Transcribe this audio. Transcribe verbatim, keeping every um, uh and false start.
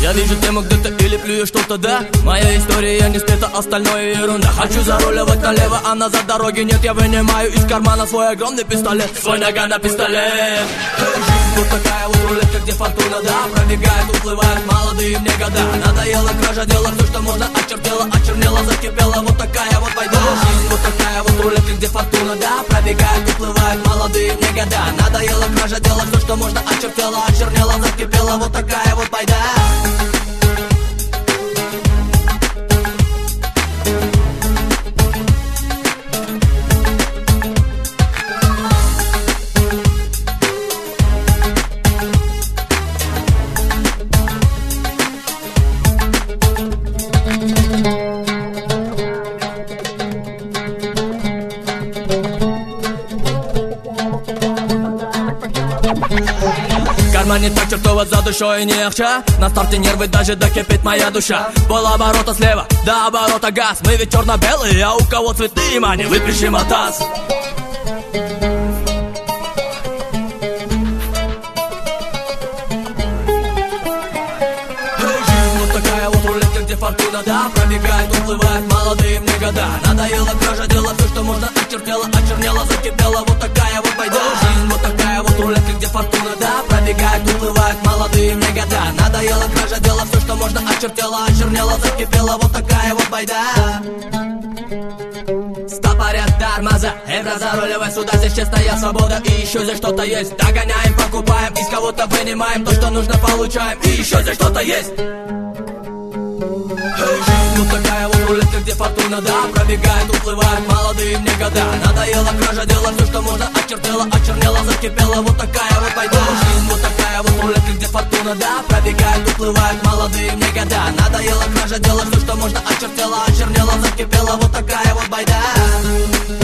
Я вижу тему где-то или плюю что-то, да. Моя история не спета, остальное ерунда. Хочу заруливать налево, а назад дороги нет. Я вынимаю из кармана свой огромный пистолет. Свой нога на пистолет. Жизнь вот такая вот рулетка, где фортуна, да. Пробегает, уплывает молодые мне года. Надоело кража, дело все, что можно очертело. Очернело, закипело, вот такая вот война. Жизнь вот такая вот рулетка, где фортуна, да. Пробегает, уплывает молодые мне года. Надоело кража, дело все, что можно очертело. Очернело, закипело, вот такая вот война. Не так чертово за душой не легче. На старте нервы даже докипит моя душа. Пол оборота слева, до оборота газ. Мы ведь черно-белые, а у кого цветы, мани, выпишем атас. Фортуна, да, пробегает, уплывает молодые мне года. Надоело кража, дело все, что можно очертело. Очернело, закипело, вот такая вот война. Жизнь вот такая вот рулетка, где фортуна, да. Пробегает, уплывает молодые мне года. Надоело кража, дело все, что можно очертело. Очернело, закипело, вот такая вот война. Стопорят тормоза, эвро заруливай сюда. Здесь честная свобода и еще здесь что-то есть. Догоняем, покупаем, из кого-то вынимаем то, что нужно, получаем. И еще здесь что-то есть. Жизнь вот такая вот рулетка, где фортуна, да. Пробегает, уплывает молодые мне года. Надоело кража, дело все, что можно очертело. Очернело, закипело, вот такая вот война. Жизнь вот такая вот рулетка, где фортуна, да. Пробегает, уплывает молодые мне года. Надоело кража, дело все, что можно очертело. Очернело, закипело, вот такая вот война.